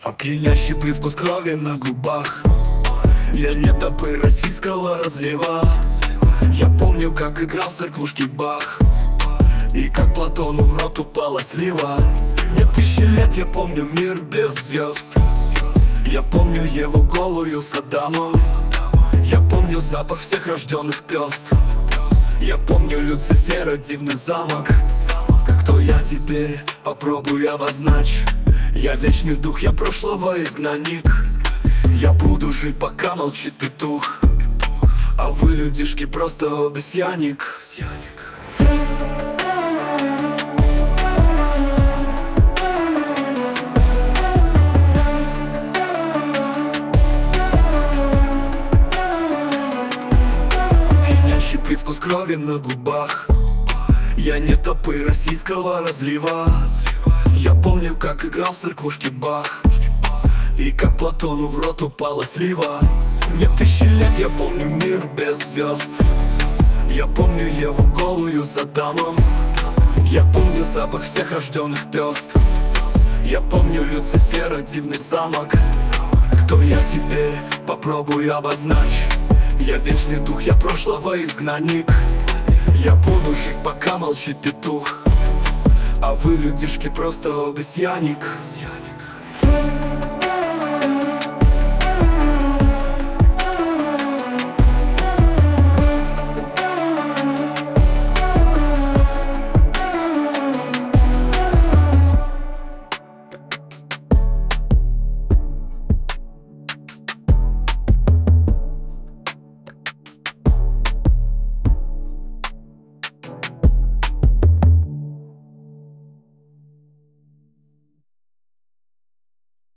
А пьянящий привкус крови на губах. Я не топы российского разлива. Я помню, как играл в церквушке Бах, и как Платону в рот упала слива. Мне 1000 лет, я помню мир без звезд. Я помню его голую Саддаму. Я помню запах всех рожденных пёст. Я помню Люцифера, дивный замок. Кто я теперь? Попробуй обозначь. Я вечный дух, я прошлого изгнанник. Я буду жить, пока молчит петух, а вы, людишки, просто обезьянник. Пьянящий привкус крови на губах. Я не топы российского разлива. Я помню, как играл в церквушке Бах, и как Платону в рот упала слива. Мне 1000 лет, я помню мир без звезд. Я помню его голую Саддамом. Я помню запах всех рожденных пёст. Я помню Люцифера, дивный замок. Кто я теперь? Попробуй обозначь. Я вечный дух, я прошлого изгнанник. Я буду жить, пока молчит петух, а вы, людишки, просто обезьянник.